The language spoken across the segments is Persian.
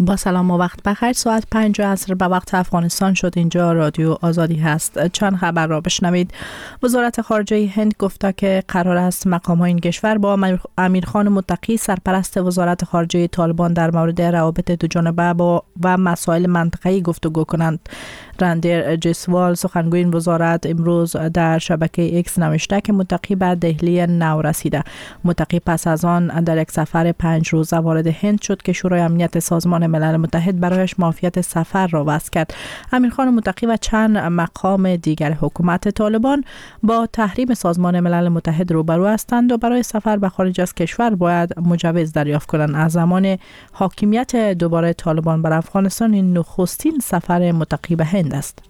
با سلام و وقت بخیر. ساعت 5 عصر به وقت افغانستان شد. اینجا رادیو آزادی هست. چند خبر را بشنوید. وزارت خارجه هند گفته که قرار است مقام‌های این کشور با امیرخان متقی سرپرست وزارت خارجه طالبان در مورد روابط دوجانبه و مسائل منطقه‌ای گفتگو کنند. راندر جسوال سخنگوی این وزارت امروز در شبکه ایکس نوشته که متقی به دهلی نو رسیده. متقی پس از آن در یک سفر 5 روزه وارد هند شد که شورای امنیت سازمان ملل متحد برایش معافیت سفر را وضع کرد. امیرخان متقی و چند مقام دیگر حکومت طالبان با تحریم سازمان ملل متحد روبرو هستند و برای سفر به خارج از کشور باید مجوز دریافت کنند. از زمان حاکمیت دوباره طالبان بر افغانستان این نخستین سفر متقی به هند است.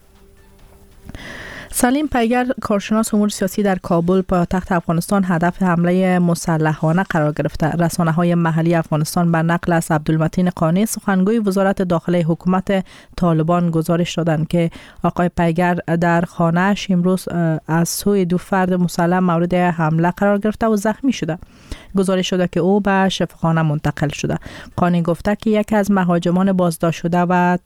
سلیم پیگر، کارشناس امور سیاسی در کابل پایتخت افغانستان، هدف حمله مسلحانه قرار گرفته. رسانه‌های محلی افغانستان به نقل از عبدالمتین قانی سخنگوی وزارت داخله حکومت طالبان گزارش دادند که آقای پیگر در خانه‌اش امروز از سوی 2 فرد مسلح مورد حمله قرار گرفته و زخمی شده. گزارش شده که او به شفاخانه منتقل شده. قانی گفته که یکی از مهاجمان بازداشت شده و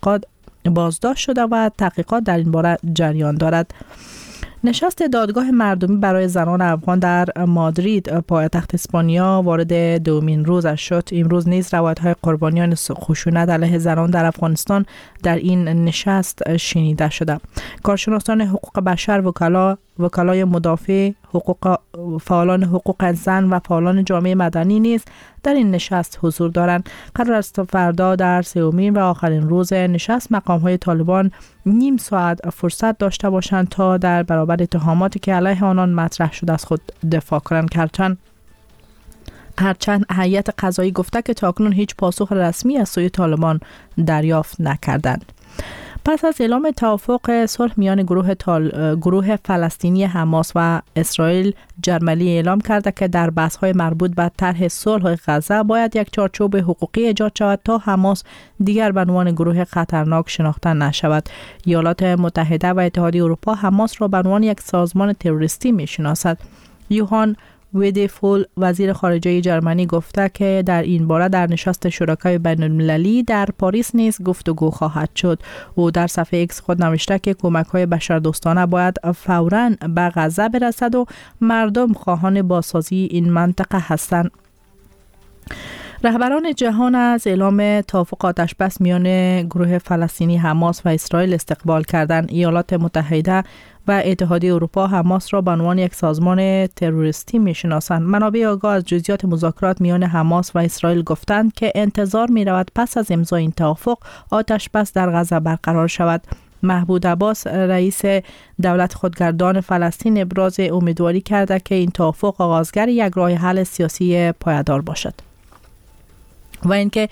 تحقیقات در این باره جریان دارد. نشست دادگاه مردمی برای زنان افغان در مادرید پایتخت اسپانیا وارد دومین روزش شد. امروز نیز روایت‌های قربانیان خشونت علیه زنان در افغانستان در این نشست شنیده شده. کارشناسان حقوق بشر، وکلای مدافع فعالان حقوق زن و فعالان جامعه مدنی نیز در این نشست حضور دارند. قرار است فردا در سومین و آخرین روز نشست مقام‌های طالبان نیم ساعت فرصت داشته باشند تا در برابر اتهاماتی که علیه آنان مطرح شده از خود دفاع کنند. هرچند هیئت قضایی گفته که تاکنون هیچ پاسخ رسمی از سوی طالبان دریافت نکردند. پس از اعلام توافق صلح میان گروه فلسطینی حماس و اسرائیل، جرملی اعلام کرده که در بحث‌های مربوط به طرح صلح غزه باید یک چارچوب حقوقی ایجاد شود تا حماس دیگر به عنوان گروه خطرناک شناخته نشود. ایالات متحده و اتحادیه اروپا حماس را به عنوان یک سازمان تروریستی می‌شناسد. یوهان ویدفول وزیر خارجه جرمنی گفته که در این باره در نشست شرکای بین‌المللی در پاریس نیز گفتگو خواهد شد. او در صفحه ایکس خود نوشته که کمک‌های بشردوستانه باید فوراً به غزه برسد و مردم خواهان بازسازی این منطقه هستند. رهبران جهان از اعلام توافق آتش‌بس میان گروه فلسطینی حماس و اسرائیل استقبال کردند. ایالات متحده و اتحادیه اروپا حماس را به عنوان یک سازمان تروریستی می‌شناسند. منابع آگاه از جزئیات مذاکرات میان حماس و اسرائیل گفتند که انتظار می‌رود پس از امضای این توافق آتش‌بس در غزه برقرار شود. محمود عباس رئیس دولت خودگردان فلسطین ابراز امیدواری کرده که این توافق آغازگر یک راه حل سیاسی پایدار باشد. و اینکه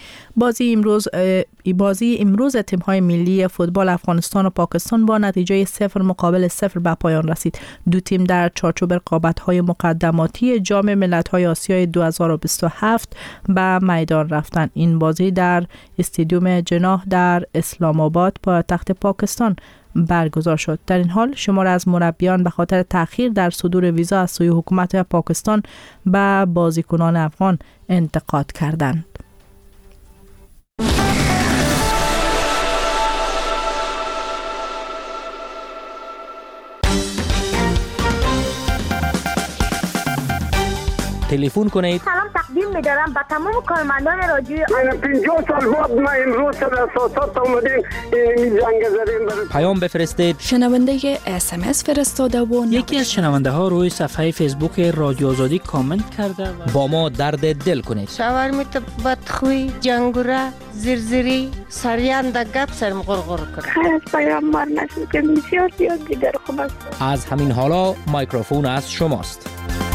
بازی امروز تیم‌های ملی فوتبال افغانستان و پاکستان با نتیجه 0-0 به پایان رسید. دو تیم در چارچوب رقابت‌های مقدماتی جام ملت‌های آسیای 2027 به میدان رفتند. این بازی در استادیوم جناح در اسلام آباد پایتخت پاکستان برگزار شد. در این حال شمار از مربیان به خاطر تأخیر در صدور ویزا از سوی حکومت پاکستان به بازیکنان افغان انتقاد کردند. تلفن کنید. سلام تقدیم می‌دارم به تمام کارمندان رادیو. 50 سال بعد ما امروز در اساسات اومدیم این جنگ زدیم. پیام بفرستید. شنونده SMS فرستاده و یکی از شنونده ها روی صفحه فیسبوک رادیو آزادی کامنت کرده با ما درد دل کنید. شاورمیت بدخوی، جنگوره، زرزری، سریان در گپ سرم غرغر کنه. خیلی از پیام مار نشد که بسیار دیگر خوب است. از همین حالا مایکروفون از شماست.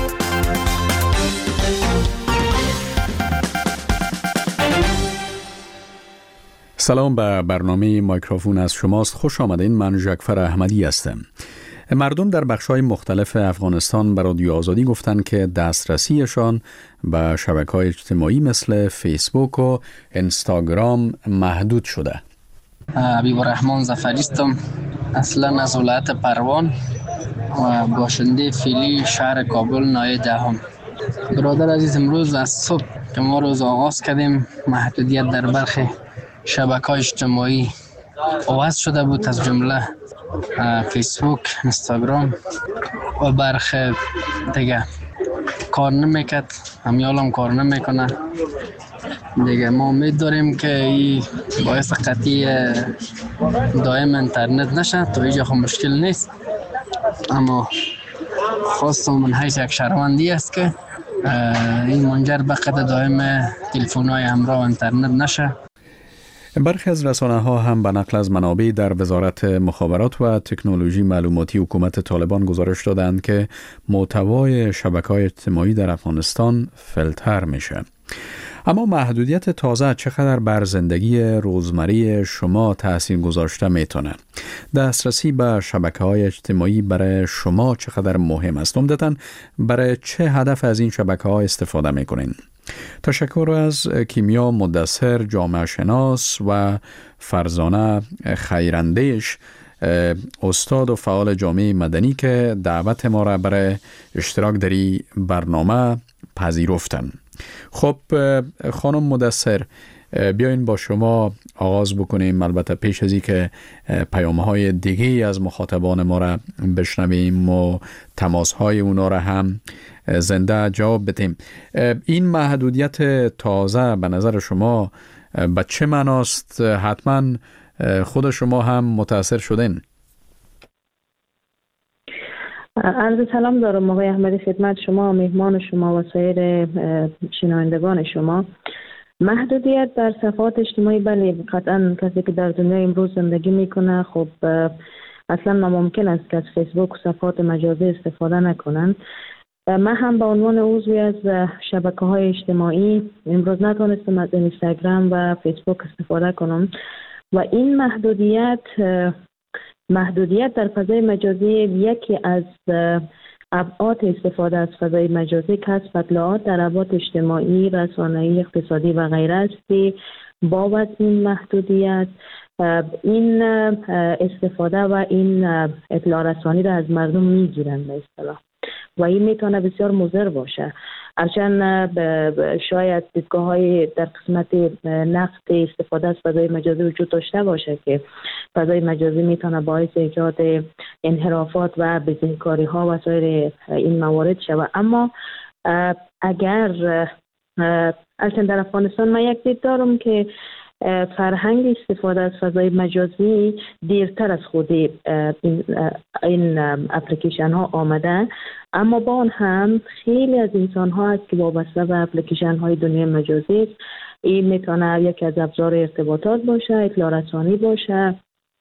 سلام، به برنامه مایکروفون از شماست. خوش آمدین. من ژکفر احمدی هستم. مردم در بخش‌های مختلف افغانستان به رادیو آزادی گفتند که دسترسیشان به شبکه‌های اجتماعی مثل فیسبوک و اینستاگرام محدود شده. حبیب الرحمن ظفری هستم، اصلا از ولایت پروان و باشنده فعلی شهر کابل نایه دهم. برادر عزیز، امروز از صبح که ما روز آغاز کردیم محدودیت در برخی شبکه‌های اجتماعی آغاز شده بود، از جمله فیسبوک، اینستاگرام و برخی دیگه کار نمیکرد، همیال هم کار نمیکنه دیگه. ما امید داریم که این باعث قطعی دائم اینترنت نشه، تا اینجا خب مشکل نیست، اما خواستم من حیث یک شهروندی است که این منجر به قطع دائم تلفن‌های همراه و اینترنت نشه. برخی از رسانه‌ها هم به نقل از منابع در وزارت مخابرات و تکنولوژی معلوماتی حکومت طالبان گزارش دادند که محتوای شبکه‌های اجتماعی در افغانستان فیلتر میشه. اما محدودیت تازه چقدر بر زندگی روزمره شما تأثیر گذاشته میتونه؟ دسترسی به شبکه‌های اجتماعی برای شما چقدر مهم است؟ عمدتاً برای چه هدف از این شبکه‌ها استفاده میکنین؟ تشکر از کیمیا مدثر، جامعه شناس، و فرزانه خیراندیش، استاد و فعال جامعه مدنی که دعوت ما را برای اشتراک در این برنامه پذیرفتن. خب خانم مدثر، بیاین با شما آغاز بکنیم، البته پیش از این که پیام‌های دیگه از مخاطبان ما را بشنویم و تماس‌های اونا را هم زنده جواب بدیم. این محدودیت تازه به نظر شما به چه معناست؟ حتما خود شما هم متاثر شدین. عرض سلام دارم آقای احمدی خدمت شما، مهمان شما و سایر شنوندگان شما. محدودیت در صفحات اجتماعی، بله قطعا کسی که در دنیای امروز زندگی میکنه خب اصلا ناممکن است که از فیسبوک و صفحات مجازی استفاده نکنند. من هم به عنوان عضوی از شبکه‌های اجتماعی امروز نتونستم از اینستاگرام و فیسبوک استفاده کنم و این محدودیت در فضای مجازی یکی از ابعاد استفاده از فضای مجازی کسب اطلاعات در ابعاد اجتماعی، رسانه‌ای، اقتصادی و غیره است که بابت این محدودیت این استفاده و این اطلاع رسانی را از مردم میگیرند به اصطلاح و این میتونه بسیار مضر باشه. هرچند شاید دیدگاه‌های در قسمت نقد استفاده از فضای مجازی وجود داشته باشه که فضای مجازی میتونه باعث ایجاد انحرافات و بزهکاری‌ها و سایر این موارد شود، اما اگر اصلا در افغانستان من یک دید دارم که فرهنگ استفاده از فضای مجازی دیرتر از خود این اپلیکیشن ها آمده، اما با آن هم خیلی از انسان ها هست که وابسته به اپلیکیشن های دنیای مجازی است. این میتونه یکی از ابزار ارتباطات باشه، اطلاع رسانی باشه،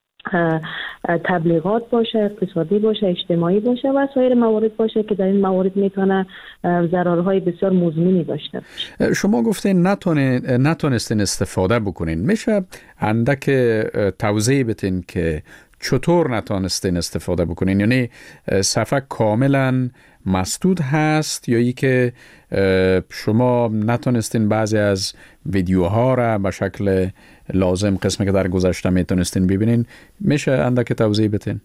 تبلیغات باشه، اقتصادی باشه، اجتماعی باشه و سایر موارد باشه که در این موارد میتونه ضررهای بسیار مزمنی داشته باشه. شما گفتین نتونستین استفاده بکنین، میشه اندک توضیح بدین که چطور نتونستین استفاده بکنین؟ یعنی صفحه کاملا مسدود هست یا ای که شما نتونستین بعضی از ویدیوها را به شکل لازم، قسمی که در گذشته میتونستین ببینین؟ میشه اندک توضیح بدین؟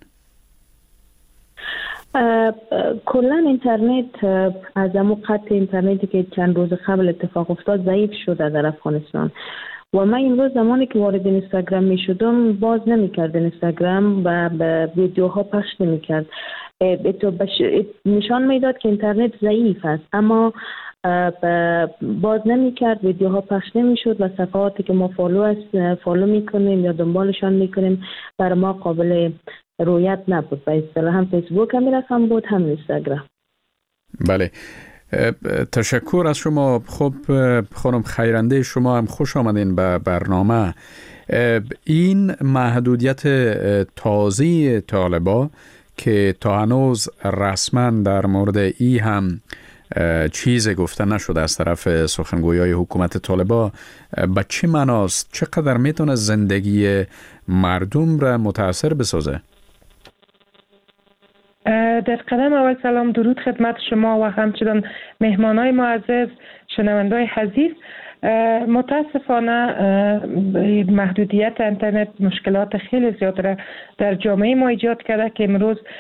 کلا اینترنت از همون قطع اینترنتی که چند روز قبل اتفاق افتاد ضعیف شده در افغانستان و من امروز زمانی که وارد اینستاگرام می شدم باز نمی کرد اینستاگرام و ویدیوها پخش نمی کرد. نشان می داد که اینترنت ضعیف است، اما باز نمی کرد، ویدیوها پخش نمی شد و صفحاتی که ما فالو می کنیم یا دنبالشان می کنیم برای ما قابل رویت نبود. به اصطلاح هم فیسبوک هم رقم بود، هم اینستاگرام. بله، تشکر از شما. خب خانم خیرنده، شما هم خوش آمدین به برنامه. این محدودیت تازه طالبا که تا هنوز رسما در مورد ای هم چیز گفته نشده از طرف سخنگویای حکومت طالبا، به چه معناست؟ چقدر میتونه زندگی مردم را متاثر بسازه؟ در قدم اول سلام درود خدمت شما و همچنان مهمانای معزز، شنوندای عزیز. متاسفانه محدودیت اینترنت مشکلات خیلی زیاد را در جامعه ما ایجاد کرده که امروز